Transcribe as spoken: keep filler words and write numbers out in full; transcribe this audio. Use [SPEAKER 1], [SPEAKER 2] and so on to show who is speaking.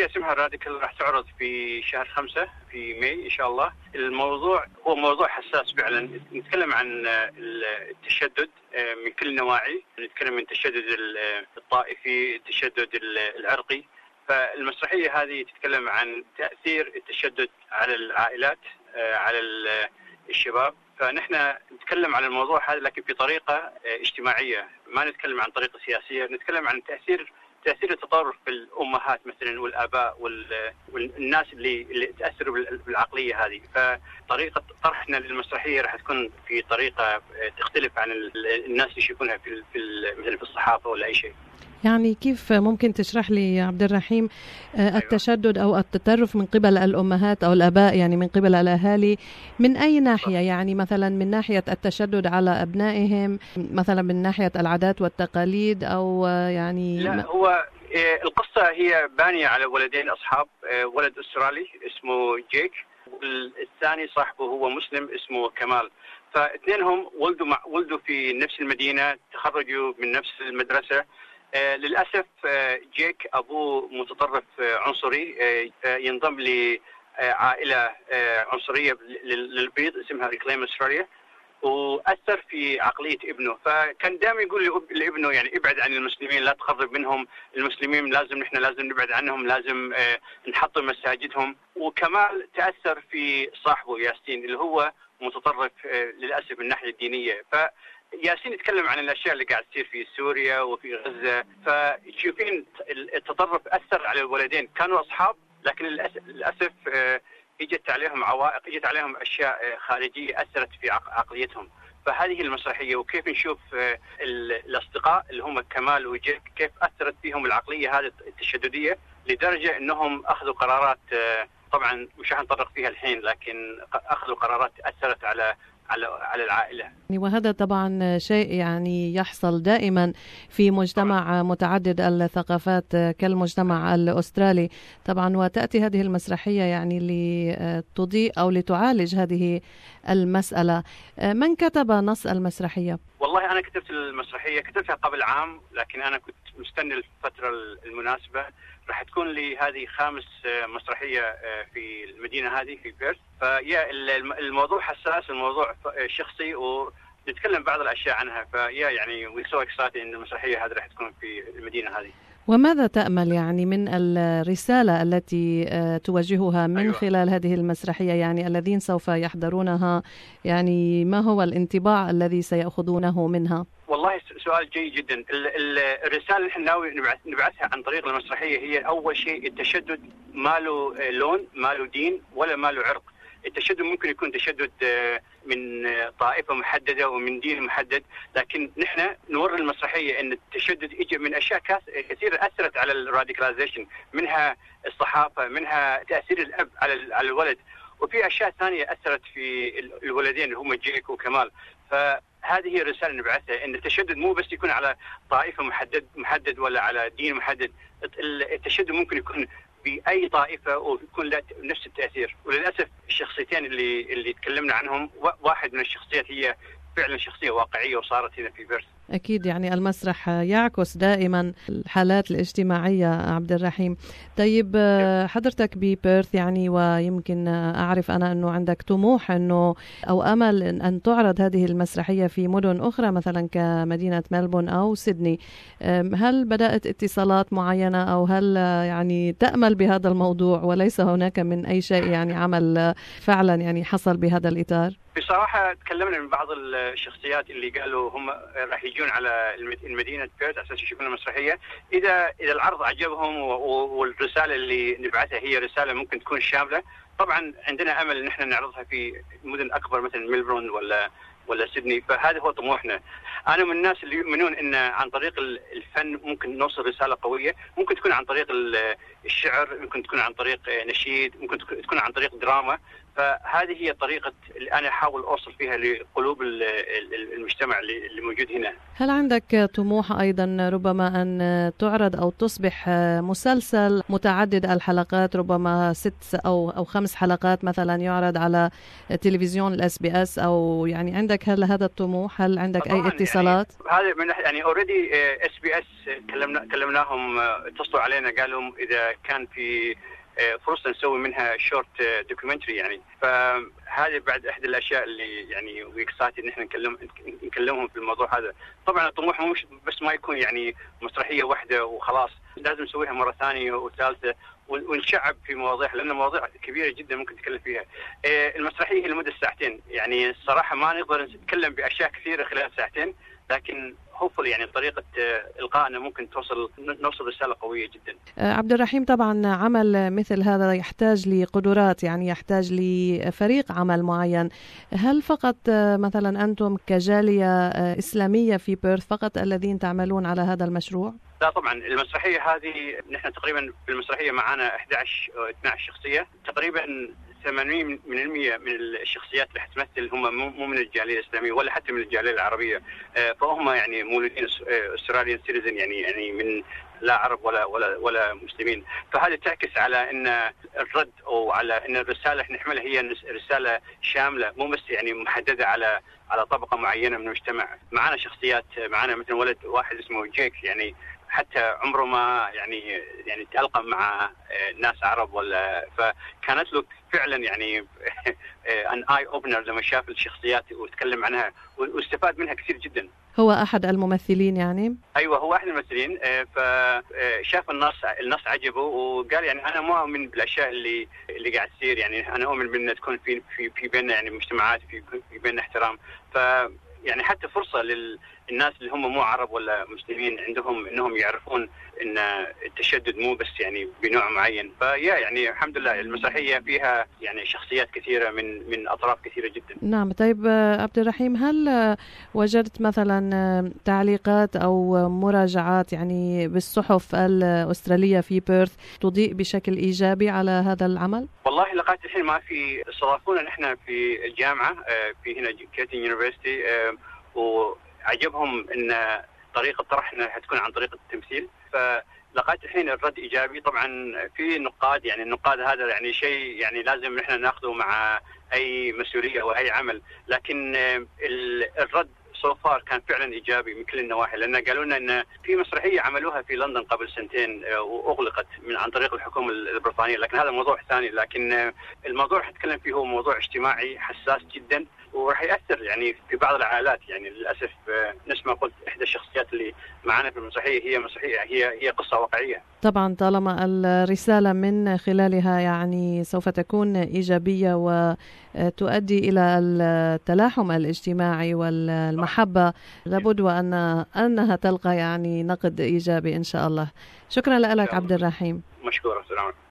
[SPEAKER 1] مسرحية اسمها راديكال راح تعرض في شهر خمسة في ماي إن شاء الله. الموضوع هو موضوع حساس فعلا، نتكلم عن التشدد من كل النواحي، نتكلم من التشدد الطائفي، التشدد العرقي. فالمسرحية هذه تتكلم عن تأثير التشدد على العائلات، على الشباب. فنحن نتكلم عن الموضوع هذا لكن بطريقة اجتماعية، ما نتكلم عن طريقة سياسية، نتكلم عن تأثير تأثير التطرف في الأمهات مثلا والآباء والناس اللي اللي تأثروا بالعقلية هذه. فطريقة طرحنا للمسرحية راح تكون في طريقة تختلف عن الناس اللي يشوفونها في في مثلا في الصحافة ولا أي شيء.
[SPEAKER 2] يعني كيف ممكن تشرح لي يا عبد الرحيم التشدد أو التطرف من قبل الأمهات أو الآباء، يعني من قبل الأهالي، من أي ناحية؟ يعني مثلا من ناحية التشدد على أبنائهم، مثلا من ناحية العادات والتقاليد، أو يعني
[SPEAKER 1] لا، هو القصة هي بانية على ولدين أصحاب، ولد أسترالي اسمه جيك والثاني صاحبه هو مسلم اسمه كمال. فاثنينهم ولدوا مع ولدوا في نفس المدينة، تخرجوا من نفس المدرسة. آه للأسف آه جيك أبوه متطرف آه عنصري، آه ينضم لعائلة آه عنصرية للبيض اسمها ريكليم أستراليا، وأثر في عقلية ابنه. فكان دائما يقول لابنه يعني ابعد عن المسلمين، لا تقرب منهم، المسلمين لازم نحن لازم نبعد عنهم، لازم آه نحطم مساجدهم. وكمال تأثر في صاحبه ياسين اللي هو متطرف آه للأسف من الناحية الدينية. ف ياسين يتكلم عن الأشياء اللي قاعد تصير في سوريا وفي غزة. فتشوفين التطرف أثر على الولدين، كانوا أصحاب لكن للأسف اجت عليهم عوائق، اجت عليهم أشياء خارجية أثرت في عقليتهم. فهذه المسرحية وكيف نشوف الأصدقاء اللي هم كمال وجيك كيف أثرت فيهم العقلية هذه التشددية لدرجة أنهم أخذوا قرارات، طبعا مش هنطرق فيها الحين، لكن أخذوا قرارات أثرت على على على العائلة.
[SPEAKER 2] وهذا طبعا شيء يعني يحصل دائما في مجتمع متعدد الثقافات كالمجتمع الأسترالي طبعا. وتأتي هذه المسرحية يعني لتضيء أو لتعالج هذه المسألة. من كتب نص المسرحية؟
[SPEAKER 1] والله أنا كتبت المسرحية، كتبتها قبل عام، لكن أنا كنت مستني الفترة المناسبة. راح تكون لي هذه خامس مسرحية في المدينة هذه في بيرث. فيا الموضوع حساس، الموضوع شخصي، ونتكلم بعض الأشياء عنها. فيا يعني وي سو اكسايتد إن المسرحية هذه راح تكون في المدينة هذه.
[SPEAKER 2] وماذا تأمل يعني من الرسالة التي توجهها من أيوة. خلال هذه المسرحية، يعني الذين سوف يحضرونها، يعني ما هو الانطباع الذي سيأخذونه منها؟
[SPEAKER 1] والله سؤال جيد جدا. الرسالة اللي احنا ناوي نبعثها عن طريق المسرحية هي أول شيء التشدد ما له لون، ما له دين، ولا ما له عرق. التشدد ممكن يكون تشدد من طائفة محددة ومن دين محدد، لكن نحن نوري المسرحية أن التشدد يجي من أشياء كثيرة أثرت على الراديكاليزيشن، منها الصحافة، منها تأثير الأب على على الولد، وفي أشياء ثانية أثرت في الولدين اللي هم جيك وكمال. فهذه هي الرسالة نبعثها، أن التشدد مو بس يكون على طائفة محدد محدد ولا على دين محدد. التشدد ممكن يكون بأي طائفة ويكون له نفس التأثير. وللأسف الشخصيتين اللي اللي تكلمنا عنهم، واحد من الشخصيات هي فعلا شخصية واقعية وصارت هنا في بيرث.
[SPEAKER 2] أكيد يعني المسرح يعكس دائما الحالات الاجتماعية عبد الرحيم. طيب حضرتك ببيرث يعني، ويمكن أعرف أنا أنه عندك طموح أنه أو أمل أن تعرض هذه المسرحية في مدن أخرى مثلا كمدينة ملبون أو سيدني. هل بدأت اتصالات معينة، أو هل يعني تأمل بهذا الموضوع وليس هناك من أي شيء يعني عمل فعلا يعني حصل بهذا الإطار؟
[SPEAKER 1] بصراحة تكلمنا من بعض الشخصيات اللي قالوا هم راح يجون على المدينة بيرث عشان يشوفون المسرحية. إذا إذا العرض عجبهم والرسالة اللي نبعثها هي رسالة ممكن تكون شاملة، طبعا عندنا أمل إن إحنا نعرضها في مدن أكبر مثل ملبورن ولا ولا سيدني. فهذا هو طموحنا. أنا من الناس اللي يؤمنون إن عن طريق الفن ممكن نوصل رسالة قوية، ممكن تكون عن طريق الشعر، ممكن تكون عن طريق نشيد، ممكن تكون عن طريق دراما. فهذه هي طريقة اللي أنا أحاول أوصل فيها لقلوب المجتمع اللي موجود هنا.
[SPEAKER 2] هل عندك طموح أيضا ربما أن تعرض أو تصبح مسلسل متعدد الحلقات، ربما ست أو أو خمس حلقات مثلا، يعرض على تلفزيون الاس بي اس، أو يعني عندك عندك هل هذا الطموح؟ هل عندك أي اتصالات؟
[SPEAKER 1] يعني هذا من يعني اوريدي اس بي اس كلمنا كلمناهم، اتصلوا علينا قالوا إذا كان في فرصة نسوي منها شورت دوكيومنتري يعني. فهذه بعد احدى الاشياء اللي يعني ويكسات ان احنا نكلم نكلمهم في الموضوع هذا. طبعا الطموح مش بس ما يكون يعني مسرحية واحدة وخلاص، لازم نسويها مرة ثانية وثالثة ونشعب في مواضيع، لأن مواضيع كبيرة جدا ممكن نتكلم فيها. المسرحية هي لمدة ساعتين، يعني الصراحة ما نقدر نتكلم بأشياء كثيرة خلال ساعتين، لكن هوفل يعني طريقة إلقائنا ممكن توصل نوصل رسالة قوية جدا.
[SPEAKER 2] عبد الرحيم، طبعا عمل مثل هذا يحتاج لقدرات، يعني يحتاج لفريق عمل معين. هل فقط مثلا أنتم كجالية إسلامية في بيرث فقط الذين تعملون على هذا المشروع؟
[SPEAKER 1] لا طبعا، المسرحية هذه نحن تقريبا في المسرحية معنا إحدى عشر أو اثنتي عشرة شخصية، تقريبا ثمانين بالمئة من الشخصيات اللي حتمثل هم مو من الجالية الإسلامية ولا حتى من الجالية العربية، فهم يعني مولودين أستراليان سيتيزن، يعني يعني من لا عرب ولا ولا ولا مسلمين. فهذا تعكس على ان الرد او على ان الرسالة اللي نحملها هي رسالة شاملة، مو بس يعني محددة على على طبقة معينة من المجتمع. معنا شخصيات، معنا مثلا ولد واحد اسمه جيك، يعني حتى عمره ما يعني يعني تلقى مع ناس عرب ولا، فكانت له فعلا يعني ان اي اوبنر لما شاف الشخصيات وتكلم عنها واستفاد منها كثير جدا.
[SPEAKER 2] هو احد الممثلين يعني؟
[SPEAKER 1] ايوه هو احد الممثلين. فشاف النص النص عجبه وقال يعني انا ما اؤمن بالاشياء اللي اللي قاعد تصير، يعني انا اؤمن بان تكون في في في بيننا يعني مجتمعات، في في بيننا احترام. ف يعني حتى فرصة للناس اللي هم مو عرب ولا مسلمين عندهم انهم يعرفون ان التشدد مو بس يعني بنوع معين. فيا يعني الحمد لله المسرحية فيها يعني شخصيات كثيرة من من اطراف كثيرة جدا.
[SPEAKER 2] نعم. طيب عبد الرحيم، هل وجدت مثلا تعليقات او مراجعات يعني بالصحف الاسترالية في بيرث تضيء بشكل ايجابي على هذا العمل؟
[SPEAKER 1] والله لغاية الحين ما في. استضافونا نحن في الجامعة في هنا كيتن يونيفرسيتي، وعجبهم ان طريقة طرحنا حتكون عن طريقة التمثيل، فلغاية الحين الرد ايجابي. طبعا في نقاد، يعني النقاد هذا يعني شيء يعني لازم نحن ناخذه مع اي مسؤولية او اي عمل، لكن الرد سو فار كان فعلا ايجابي من كل النواحي، لان قالوا لنا ان في مسرحيه عملوها في لندن قبل سنتين واغلقت من عن طريق الحكومه البريطانيه، لكن هذا موضوع ثاني. لكن الموضوع اللي حنتكلم فيه هو موضوع اجتماعي حساس جدا، وراح ياثر يعني في بعض العائلات. يعني للاسف نفس ما قلت، احدى الشخصيات اللي معنا في المسرحيه هي مسرحيه هي هي قصه واقعيه.
[SPEAKER 2] طبعا طالما الرساله من خلالها يعني سوف تكون ايجابيه وتؤدي الى التلاحم الاجتماعي والمحبه، لابد وان انها تلقى يعني نقد ايجابي ان شاء الله. شكرا لك عبد الرحيم.
[SPEAKER 1] مشكورة. سلام.